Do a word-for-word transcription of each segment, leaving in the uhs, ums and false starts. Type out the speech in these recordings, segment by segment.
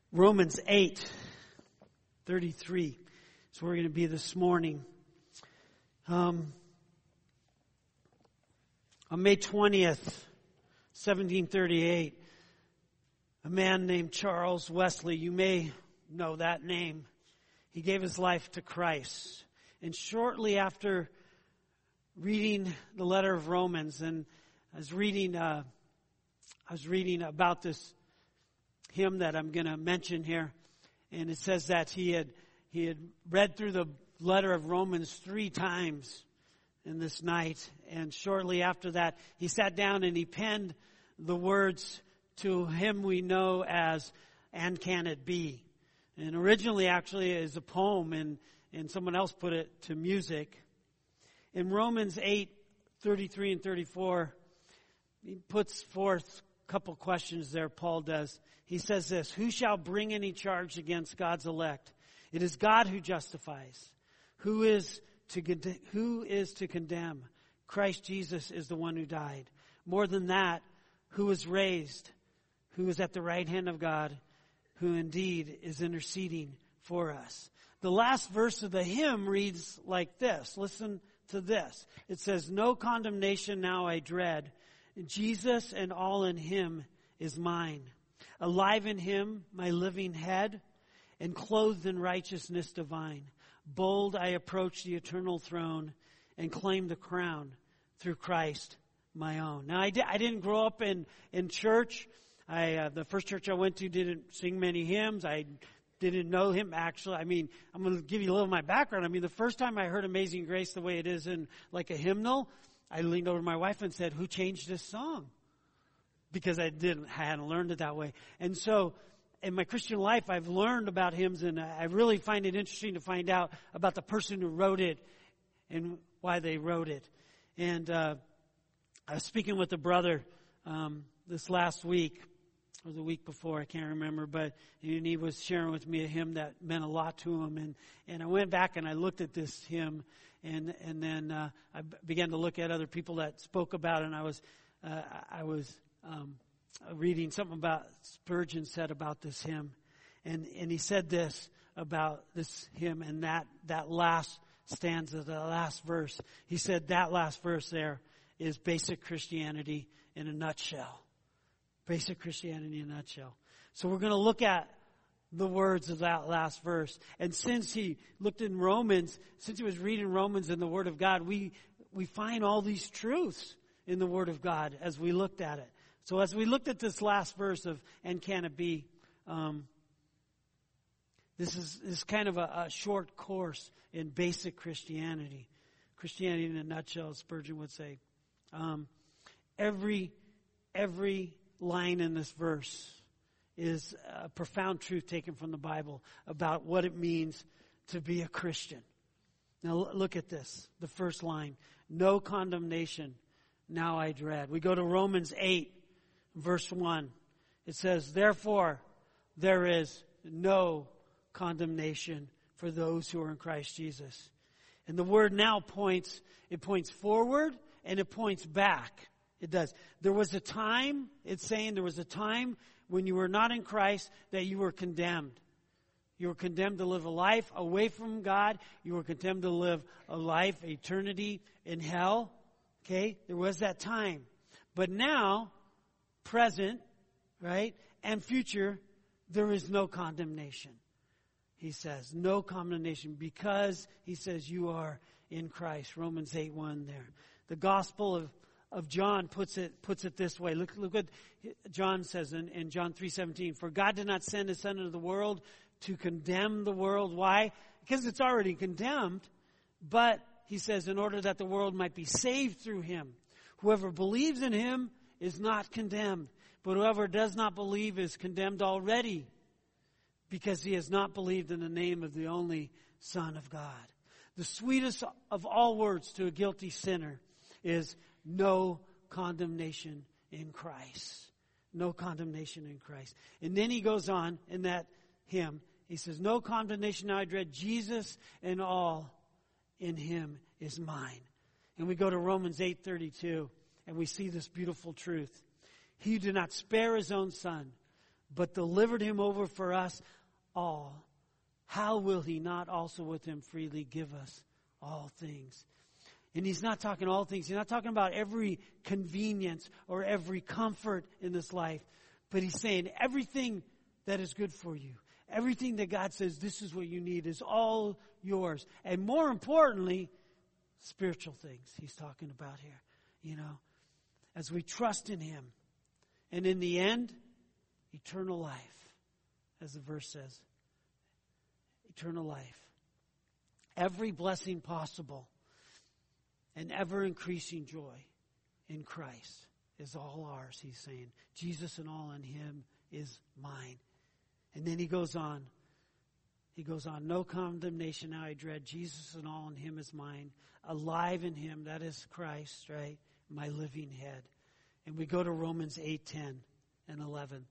Romans eight thirty-three is where we're going to be this morning. Um, on May twentieth, seventeen thirty-eight, a man named Charles Wesley, you may know that name, he gave his life to Christ. And shortly after reading the letter of Romans, and I was reading, uh, I was reading about this hymn that I'm going to mention here, and it says that he had he had read through the letter of Romans three times in this night, and shortly after that, he sat down and he penned the words to him we know as "And Can It Be?" And originally, actually, is a poem, and and someone else put it to music. In Romans eight thirty-three and thirty-four, he puts forth a couple questions there. Paul does. He says this: "Who shall bring any charge against God's elect? It is God who justifies. Who is to who is to condemn? Christ Jesus is the one who died. More than that, who was raised, who is at the right hand of God, who indeed is interceding for us." The last verse of the hymn reads like this. Listen to this. It says, "No condemnation now I dread. Jesus and all in him is mine. Alive in him, my living head, and clothed in righteousness divine. Bold I approach the eternal throne and claim the crown through Christ my own." Now, I, di- I didn't grow up in, in church. I uh, the first church I went to didn't sing many hymns. I didn't know him, actually. I mean, I'm going to give you a little of my background. I mean, the first time I heard Amazing Grace the way it is in like a hymnal, I leaned over to my wife and said, "Who changed this song?" Because I didn't, I hadn't learned it that way. And so, in my Christian life, I've learned about hymns, and I really find it interesting to find out about the person who wrote it and why they wrote it. And uh, I was speaking with a brother um, this last week, or the week before, I can't remember, but and he was sharing with me a hymn that meant a lot to him. And, and I went back and I looked at this hymn, and and then uh, I began to look at other people that spoke about it, and I was uh, I was um, reading something about Spurgeon said about this hymn, and and he said this about this hymn and that that last stanza, the last verse. He said that last verse there is basic Christianity in a nutshell. Basic Christianity in a nutshell. So we're going to look at the words of that last verse. And since he looked in Romans, since he was reading Romans in the Word of God, we we find all these truths in the Word of God as we looked at it. So as we looked at this last verse of "And Can It Be?", um, this is, this is kind of a, a short course in basic Christianity. Christianity in a nutshell, Spurgeon would say. Um, every every line in this verse is a profound truth taken from the Bible about what it means to be a Christian. Now look at this, the first line: "No condemnation now I dread." We go to Romans eight, verse one. It says, "Therefore there is no condemnation for those who are in Christ Jesus." And the word "now" points, it points forward and it points back. It does. There was a time, it's saying there was a time when you were not in Christ that you were condemned. You were condemned to live a life away from God. You were condemned to live a life, eternity in hell. Okay? There was that time. But now, present, right, and future, there is no condemnation. He says, no condemnation, because, he says, you are in Christ. Romans eight one there. The Gospel of of John puts it puts it this way. Look, look what John says in, in John three seventeen. "For God did not send his Son into the world to condemn the world." Why? Because it's already condemned. But, he says, in order that the world might be saved through him. "Whoever believes in him is not condemned. But whoever does not believe is condemned already, because he has not believed in the name of the only Son of God." The sweetest of all words to a guilty sinner is no condemnation in Christ. No condemnation in Christ. And then he goes on in that hymn. He says, "No condemnation now I dread. Jesus and all in him is mine." And we go to Romans eight thirty-two, and we see this beautiful truth. "He did not spare his own Son, but delivered him over for us all, how will he not also with him freely give us all things? And he's not talking all things. He's not talking about every convenience or every comfort in this life. But he's saying everything that is good for you, everything that God says this is what you need is all yours. And more importantly, spiritual things he's talking about here. You know, as we trust in him. And in the end, eternal life, as the verse says. Eternal life. Every blessing possible and ever-increasing joy in Christ is all ours, he's saying. Jesus and all in him is mine. And then he goes on. He goes on. No condemnation now I dread. Jesus and all in him is mine. Alive in him, that is Christ, right? My living head. And we go to Romans eight, ten, and eleven.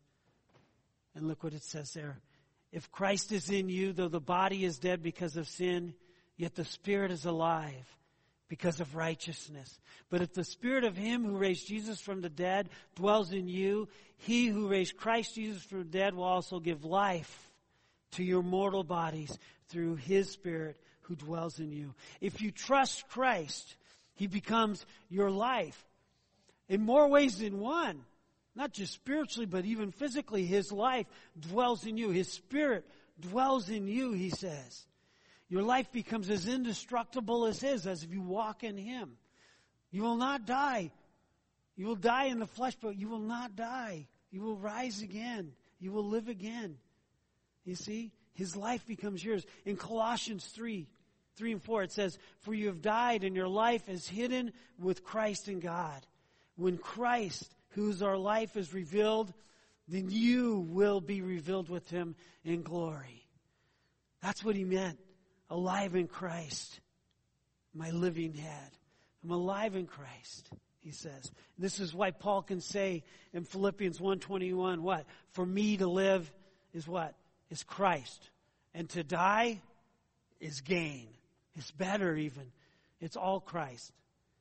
And look what it says there. If Christ is in you, though the body is dead because of sin, yet the spirit is alive because of righteousness. But if the spirit of him who raised Jesus from the dead dwells in you, he who raised Christ Jesus from the dead will also give life to your mortal bodies through his spirit who dwells in you. If you trust Christ, he becomes your life. In more ways than one. Not just spiritually, but even physically, his life dwells in you. His spirit dwells in you, he says. Your life becomes as indestructible as his, as if you walk in him. You will not die. You will die in the flesh, but you will not die. You will rise again. You will live again. You see? His life becomes yours. In Colossians three, three and four, it says, for you have died, and your life is hidden with Christ in God. When Christ, whose our life is revealed, then you will be revealed with him in glory. That's what he meant. Alive in Christ, my living head. I'm alive in Christ, he says. This is why Paul can say in Philippians one twenty-one, what? For me to live is what? Is Christ. And to die is gain. It's better even. It's all Christ.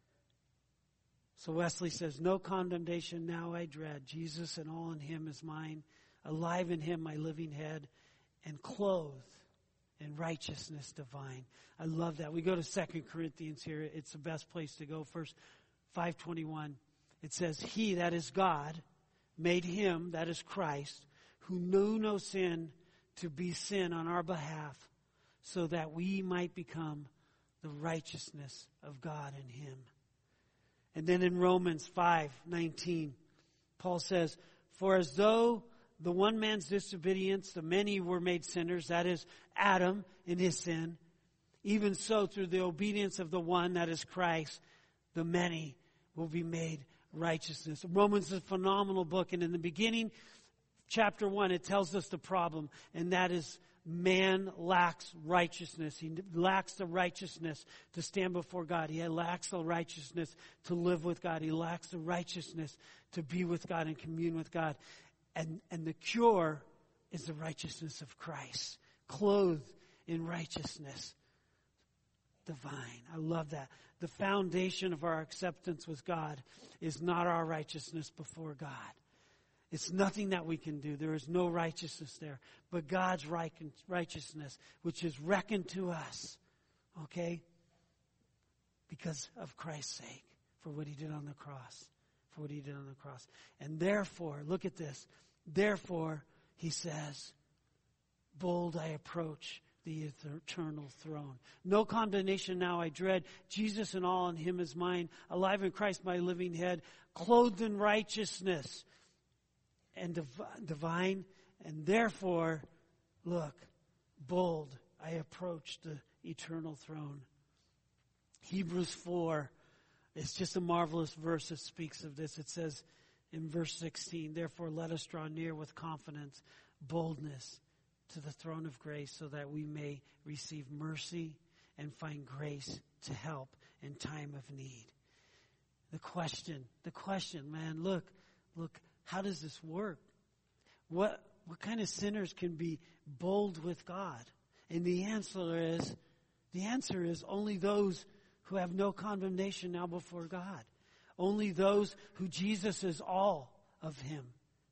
So Wesley says, no condemnation now I dread. Jesus and all in him is mine. Alive in him my living head. And clothed in righteousness divine. I love that. We go to Second Corinthians here. It's the best place to go. First, five twenty-one. It says, he, that is God, made him, that is Christ, who knew no sin, to be sin on our behalf, so that we might become the righteousness of God in him. And then in Romans five nineteen, Paul says, for as though the one man's disobedience, the many were made sinners, that is Adam in his sin, even so through the obedience of the one, that is Christ, the many will be made righteousness. Romans is a phenomenal book, and in the beginning, chapter one, it tells us the problem, and that is man lacks righteousness. He lacks the righteousness to stand before God. He lacks the righteousness to live with God. He lacks the righteousness to be with God and commune with God. And, and the cure is the righteousness of Christ, clothed in righteousness divine. I love that. The foundation of our acceptance with God is not our righteousness before God. It's nothing that we can do. There is no righteousness there. But God's righteousness, which is reckoned to us, okay, because of Christ's sake, for what he did on the cross. For what he did on the cross. And therefore, look at this. Therefore, he says, bold I approach the eternal throne. No condemnation now I dread. Jesus and all in him is mine. Alive in Christ my living head. Clothed in righteousness and div- divine. And therefore, look, bold I approach the eternal throne. Hebrews four is just a marvelous verse that speaks of this. It says in verse sixteen, therefore let us draw near with confidence, boldness to the throne of grace, so that we may receive mercy and find grace to help in time of need. The question, the question, man, look, look, how does this work? What what kind of sinners can be bold with God? And the answer is, the answer is only those who have no condemnation now before God. Only those who Jesus is all of him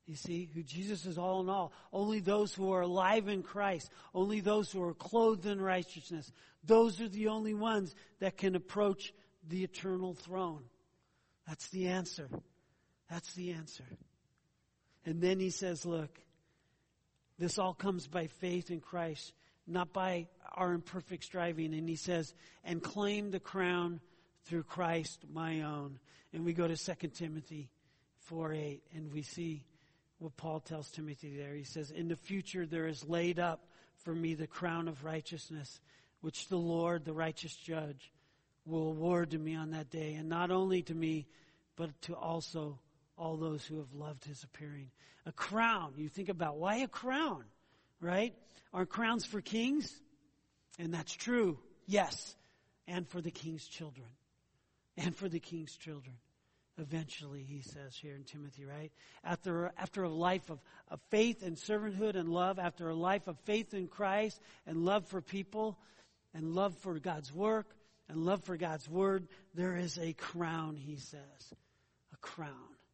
You see, who Jesus is all in all. Only those who are alive in Christ, only those who are clothed in righteousness, those are the only ones that can approach the eternal throne. That's the answer. That's the answer. And then he says, look, this all comes by faith in Christ, not by our imperfect striving. And he says, and claim the crown through Christ my own. And we go to Second Timothy four eight, and we see what Paul tells Timothy there. He says, in the future there is laid up for me the crown of righteousness, which the Lord, the righteous judge, will award to me on that day. And not only to me, but to also all those who have loved his appearing. A crown. You think about, why a crown? Right? Are crowns for kings? And that's true. Yes. And for the king's children. And for the king's children. Eventually, he says here in Timothy, right? After, after a life of, of faith and servanthood and love, after a life of faith in Christ and love for people and love for God's work and love for God's word, there is a crown, he says. A crown.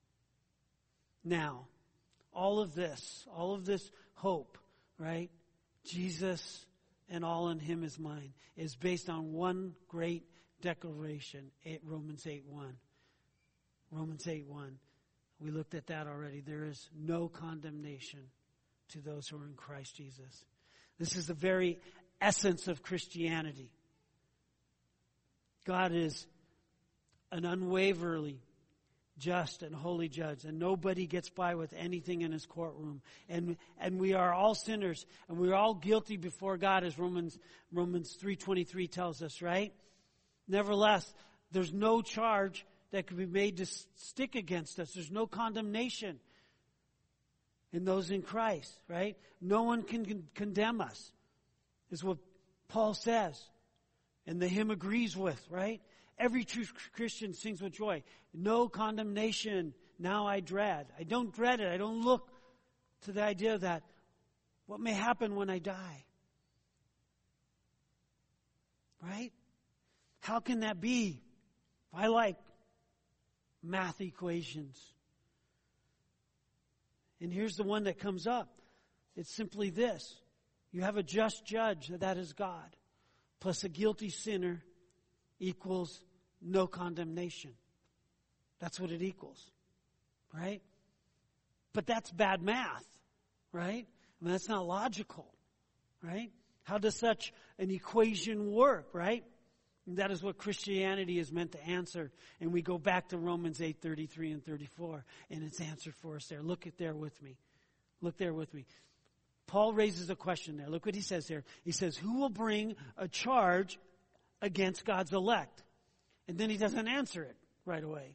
Now, all of this, all of this hope, right? Jesus and all in him is mine, is based on one great declaration, Romans eight one. Romans eight one. We looked at that already. There is no condemnation to those who are in Christ Jesus. This is the very essence of Christianity. God is an unwaverly, just and holy judge, and nobody gets by with anything in his courtroom. And and we are all sinners, and we're all guilty before God, as Romans Romans three twenty-three tells us, right? Nevertheless, there's no charge that could be made to stick against us. There's no condemnation in those in Christ, right? No one can con- condemn us, is what Paul says. And the hymn agrees with, right? Every true Christian sings with joy. No condemnation, now I dread. I don't dread it. I don't look to the idea that what may happen when I die. Right? How can that be? I like math equations. And here's the one that comes up. It's simply this. You have a just judge, that is God, plus a guilty sinner equals no condemnation. That's what it equals. Right? But that's bad math. Right? I mean, that's not logical. Right? How does such an equation work? Right? And that is what Christianity is meant to answer. And we go back to Romans eight thirty-three and thirty-four, and it's answered for us there. Look at there with me. Look there with me. Paul raises a question there. Look what he says there. He says, who will bring a charge against God's elect? And then he doesn't answer it right away.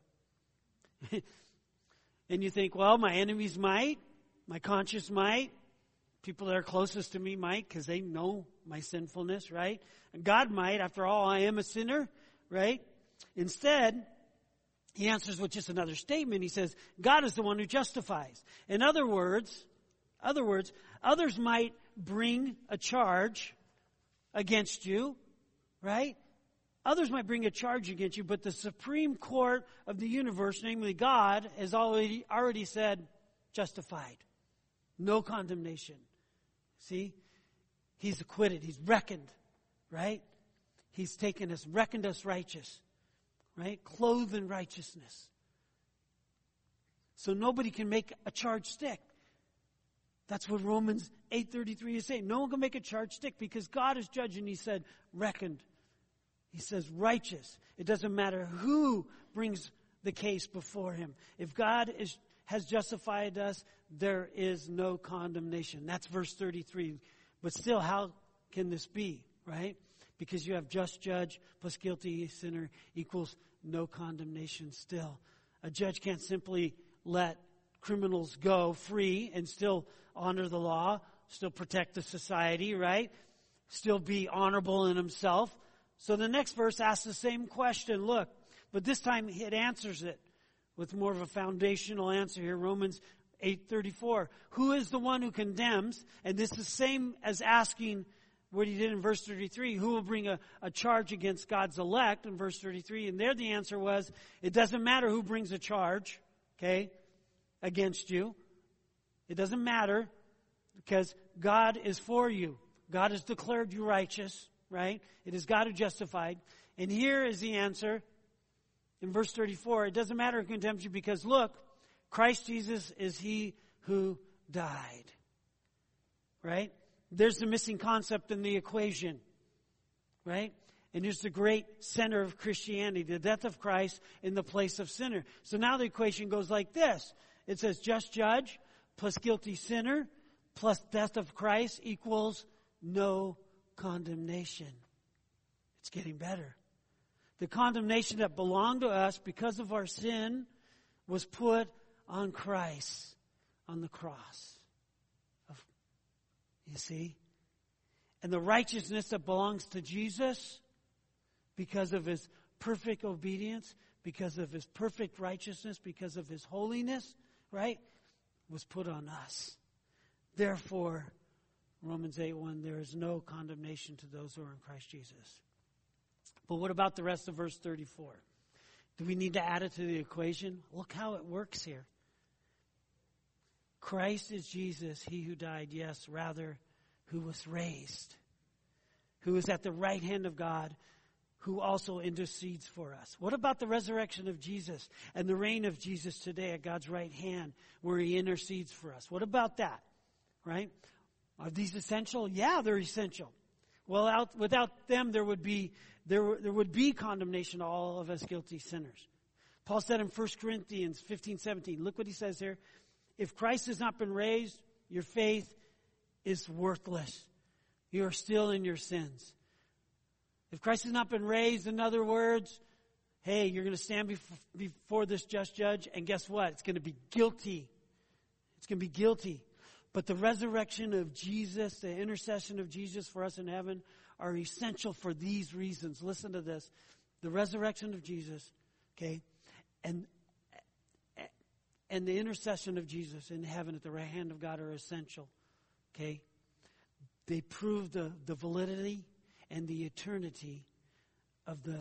And you think, well, my enemies might, my conscience might, people that are closest to me might, because they know my sinfulness, right? And God might, after all, I am a sinner, right? Instead, he answers with just another statement. He says, God is the one who justifies. In other words, other words, others might bring a charge against you, right? Others might bring a charge against you, but the Supreme Court of the universe, namely God, has already already said, justified. No condemnation. See? He's acquitted. He's reckoned. Right? He's taken us, reckoned us righteous. Right? Clothed in righteousness. So nobody can make a charge stick. That's what Romans eight thirty-three is saying. No one can make a charge stick because God is judging. He said, reckoned. He says, righteous. It doesn't matter who brings the case before him. If God is, has justified us, there is no condemnation. That's verse thirty-three. But still, how can this be, right? Because you have just judge plus guilty sinner equals no condemnation still. A judge can't simply let criminals go free and still honor the law, still protect the society, right? Still be honorable in himself. So the next verse asks the same question. Look, but this time it answers it with more of a foundational answer here. Romans eight thirty-four. Who is the one who condemns? And this is the same as asking what he did in verse thirty-three. Who will bring a, a charge against God's elect in verse thirty-three? And there the answer was, it doesn't matter who brings a charge, okay, against you. It doesn't matter because God is for you. God has declared you righteous, right? It is God who justified. And here is the answer in verse thirty-four. It doesn't matter who condemns you because look, Christ Jesus is he who died. Right? There's the missing concept in the equation. Right? And here's the great center of Christianity, the death of Christ in the place of sinner. So now the equation goes like this. It says just judge plus guilty sinner plus death of Christ equals no condemnation. It's getting better. The condemnation that belonged to us because of our sin was put on Christ on the cross. You see? And the righteousness that belongs to Jesus because of his perfect obedience, because of his perfect righteousness, because of his holiness, right, was put on us. Therefore, Romans eight one, there is no condemnation to those who are in Christ Jesus. But what about the rest of verse thirty-four? Do we need to add it to the equation? Look how it works here. Christ is Jesus, he who died, yes, rather, who was raised, who is at the right hand of God, who also intercedes for us. What about the resurrection of Jesus and the reign of Jesus today at God's right hand where he intercedes for us? What about that? Right? Are these essential? Yeah, they're essential. Well, out, without them, there would be there, there would be condemnation to all of us guilty sinners. Paul said in First Corinthians fifteen seventeen, look what he says here. If Christ has not been raised, your faith is worthless. You are still in your sins. If Christ has not been raised, in other words, hey, you're going to stand before, before this just judge, and guess what? It's going to be guilty. It's going to be guilty. But the resurrection of Jesus, the intercession of Jesus for us in heaven, are essential for these reasons. Listen to this. The resurrection of Jesus, okay, and and the intercession of Jesus in heaven at the right hand of God are essential. Okay? They prove the, the validity and the eternity of the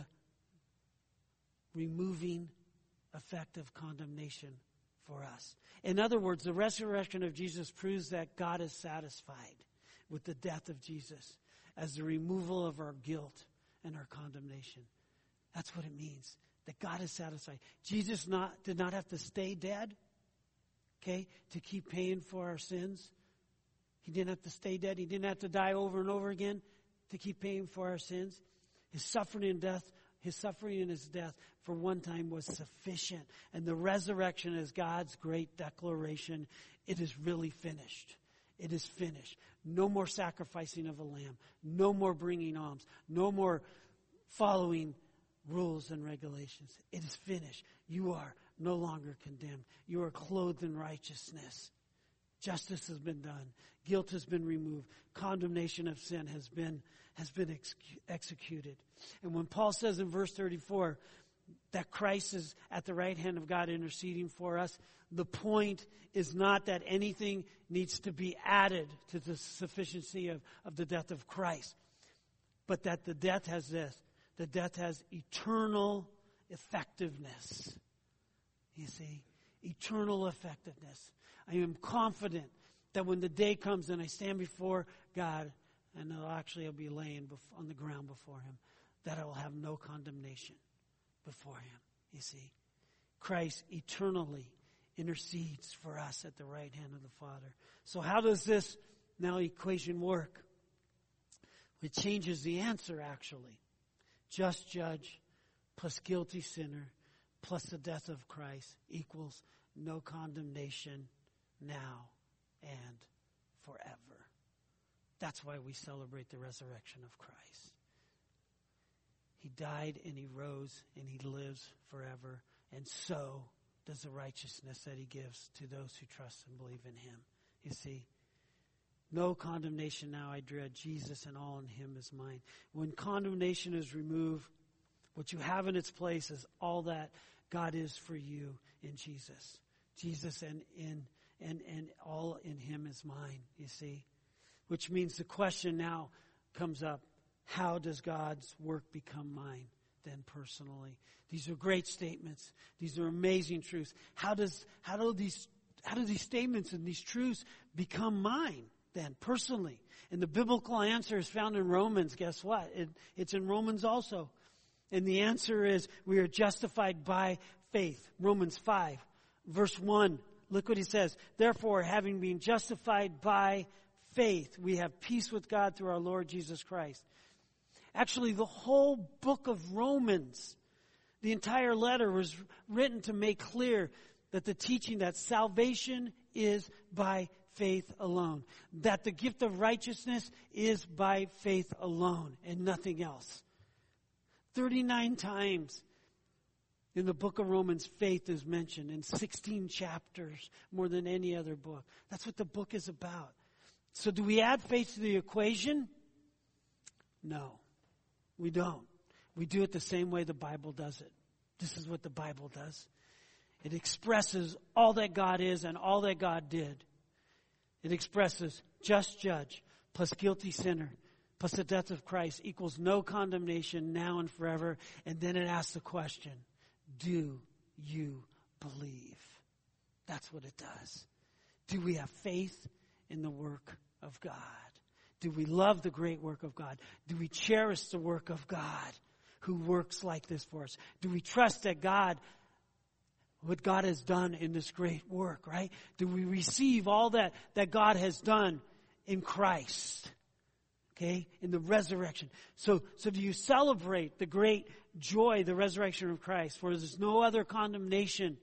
removing effect of condemnation for us. In other words, the resurrection of Jesus proves that God is satisfied with the death of Jesus as the removal of our guilt and our condemnation. That's what it means. That God is satisfied. Jesus not did not have to stay dead, okay, to keep paying for our sins. He didn't have to stay dead. He didn't have to die over and over again to keep paying for our sins. His suffering and death, his suffering and his death for one time was sufficient. And the resurrection is God's great declaration. It is really finished. It is finished. No more sacrificing of a lamb. No more bringing alms. No more following rules and regulations. It is finished. You are no longer condemned. You are clothed in righteousness. Justice has been done. Guilt has been removed. Condemnation of sin has been has been ex- executed. And when Paul says in verse thirty-four that Christ is at the right hand of God interceding for us, the point is not that anything needs to be added to the sufficiency of, of the death of Christ, but that the death has this. The death has eternal effectiveness. You see, eternal effectiveness. I am confident that when the day comes and I stand before God, and I'll actually I'll be laying on the ground before him, that I will have no condemnation before him. You see, Christ eternally intercedes for us at the right hand of the Father. So how does this now equation work? It changes the answer, actually. Just judge plus guilty sinner plus the death of Christ equals no condemnation now and forever. That's why we celebrate the resurrection of Christ. He died and he rose and he lives forever. And so does the righteousness that he gives to those who trust and believe in him. You see, no condemnation now I dread. Jesus and all in him is mine. When condemnation is removed, what you have in its place is all that God is for you in Jesus. Jesus and in and, and all in him is mine, you see. Which means the question now comes up, how does God's work become mine then personally? These are great statements. These are amazing truths. How does how do these How do these statements and these truths become mine then, personally? And the biblical answer is found in Romans. Guess what? It, it's in Romans also. And the answer is we are justified by faith. Romans five, verse one. Look what he says. Therefore, having been justified by faith, we have peace with God through our Lord Jesus Christ. Actually, the whole book of Romans, the entire letter was written to make clear that the teaching that salvation is by faith alone. That the gift of righteousness is by faith alone and nothing else. thirty-nine times in the book of Romans, faith is mentioned in sixteen chapters, more than any other book. That's what the book is about. So do we add faith to the equation? No, we don't. We do it the same way the Bible does it. This is what the Bible does. It expresses all that God is and all that God did. It expresses just judge plus guilty sinner plus the death of Christ equals no condemnation now and forever. And then it asks the question, do you believe? That's what it does. Do we have faith in the work of God? Do we love the great work of God? Do we cherish the work of God who works like this for us? Do we trust that God, what God has done in this great work, right? Do we receive all that, that God has done in Christ? Okay? In the resurrection. So, so do you celebrate the great joy, the resurrection of Christ? For there's no other condemnation.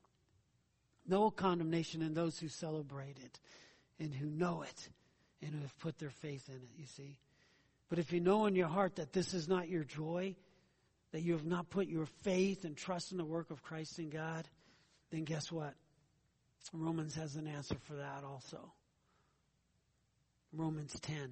No condemnation in those who celebrate it and who know it and who have put their faith in it, you see. But if you know in your heart that this is not your joy, that you have not put your faith and trust in the work of Christ in God, then guess what? Romans has an answer for that also. Romans ten,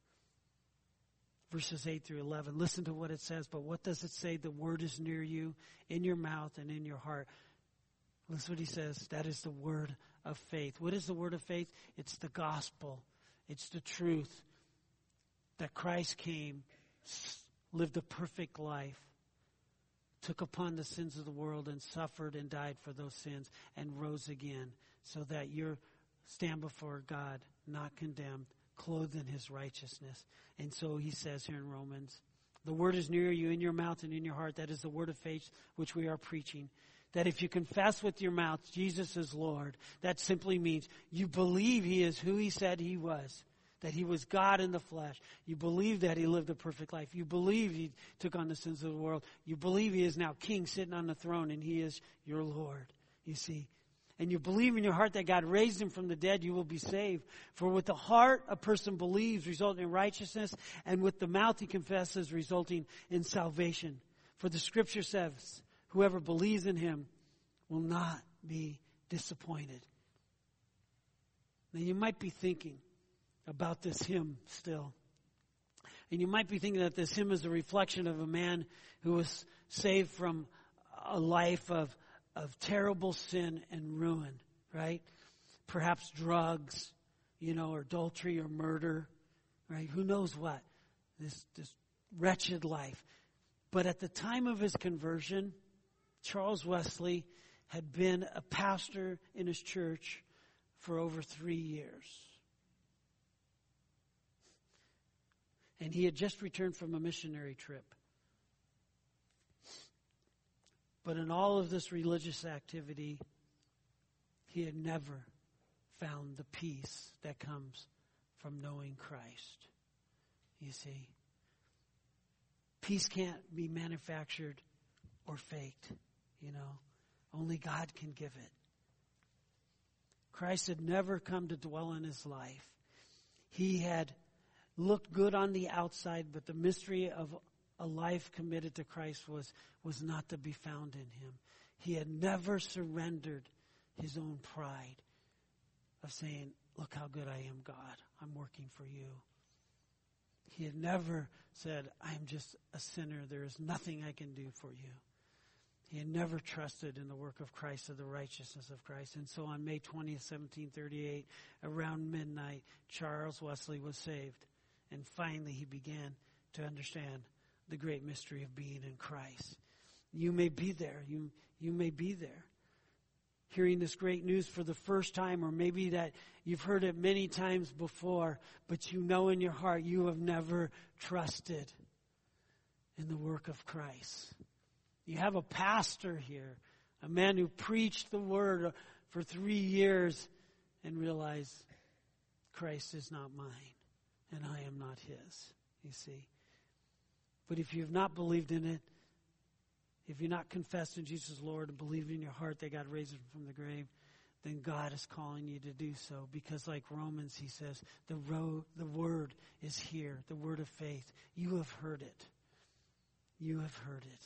verses eight through eleven. Listen to what it says. But what does it say? The word is near you, in your mouth and in your heart. Listen what he says. That is the word of faith. What is the word of faith? It's the gospel. It's the truth that Christ came, lived a perfect life, took upon the sins of the world and suffered and died for those sins and rose again so that you stand before God not condemned, clothed in his righteousness. And so he says here in Romans, the word is near you, in your mouth and in your heart. That is the word of faith which we are preaching. That if you confess with your mouth Jesus is Lord, that simply means you believe he is who he said he was. That he was God in the flesh. You believe that he lived a perfect life. You believe he took on the sins of the world. You believe he is now king sitting on the throne and he is your Lord. You see. And you believe in your heart that God raised him from the dead, you will be saved. For with the heart a person believes, resulting in righteousness, and with the mouth he confesses, resulting in salvation. For the scripture says, whoever believes in him will not be disappointed. Now you might be thinking about this hymn still. And you might be thinking that this hymn is a reflection of a man who was saved from a life of, of terrible sin and ruin, right? Perhaps drugs, you know, or adultery or murder, right? Who knows what? This, this wretched life. But at the time of his conversion, Charles Wesley had been a pastor in his church for over three years. And he had just returned from a missionary trip. But in all of this religious activity, he had never found the peace that comes from knowing Christ. You see, peace can't be manufactured or faked, you know. Only God can give it. Christ had never come to dwell in his life. He had looked good on the outside, but the mystery of a life committed to Christ was, was not to be found in him. He had never surrendered his own pride of saying, look how good I am, God. I'm working for you. He had never said, I am just a sinner. There is nothing I can do for you. He had never trusted in the work of Christ or the righteousness of Christ. And so on May twentieth, seventeen thirty-eight, around midnight, Charles Wesley was saved. And finally he began to understand the great mystery of being in Christ. You may be there. You, you may be there. hearing this great news for the first time, or maybe that you've heard it many times before, but you know in your heart you have never trusted in the work of Christ. You have a pastor here, a man who preached the word for three years and realized Christ is not mine and I am not his, you see. But if you've not believed in it, if you're not confessed in Jesus Lord and believed in your heart that God raised him from the grave, then God is calling you to do so. Because like Romans, he says, the road, the word is here, the word of faith. You have heard it. You have heard it.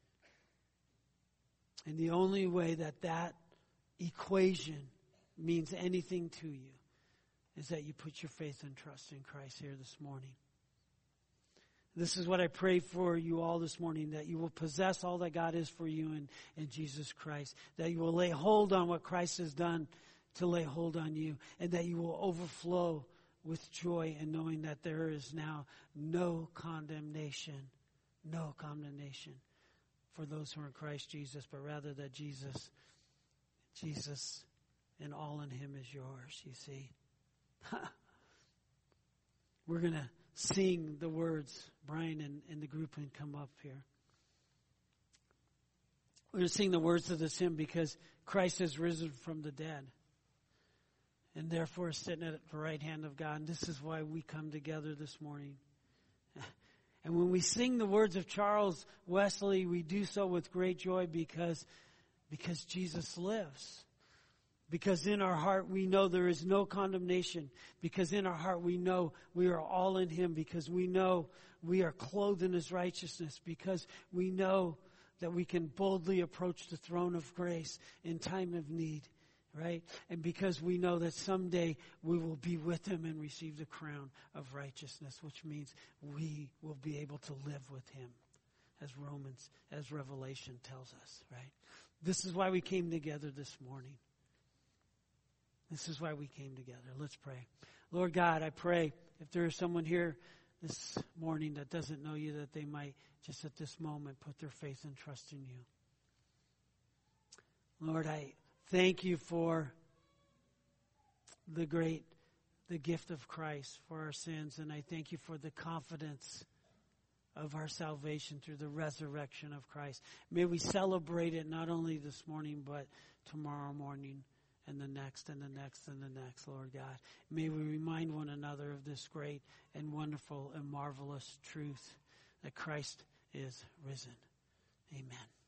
And the only way that that equation means anything to you is that you put your faith and trust in Christ here this morning. This is what I pray for you all this morning, that you will possess all that God is for you in, in Jesus Christ, that you will lay hold on what Christ has done to lay hold on you, and that you will overflow with joy in knowing that there is now no condemnation, no condemnation for those who are in Christ Jesus, but rather that Jesus, Jesus and all in him is yours, you see. We're going to sing the words. Brian and, and the group can come up here. We're going to sing the words of this hymn because Christ has risen from the dead and therefore is sitting at the right hand of God. And this is why we come together this morning. And when we sing the words of Charles Wesley, we do so with great joy because, because Jesus lives. Because in our heart we know there is no condemnation. Because in our heart we know we are all in him. Because we know we are clothed in his righteousness. Because we know that we can boldly approach the throne of grace in time of need. Right? And because we know that someday we will be with him and receive the crown of righteousness. Which means we will be able to live with him. As Romans, as Revelation tells us. Right? This is why we came together this morning. This is why we came together. Let's pray. Lord God, I pray if there is someone here this morning that doesn't know you, that they might just at this moment put their faith and trust in you. Lord, I thank you for the great, the gift of Christ for our sins. And I thank you for the confidence of our salvation through the resurrection of Christ. May we celebrate it not only this morning, but tomorrow morning. And the next, and the next, and the next, Lord God. May we remind one another of this great and wonderful and marvelous truth that Christ is risen. Amen.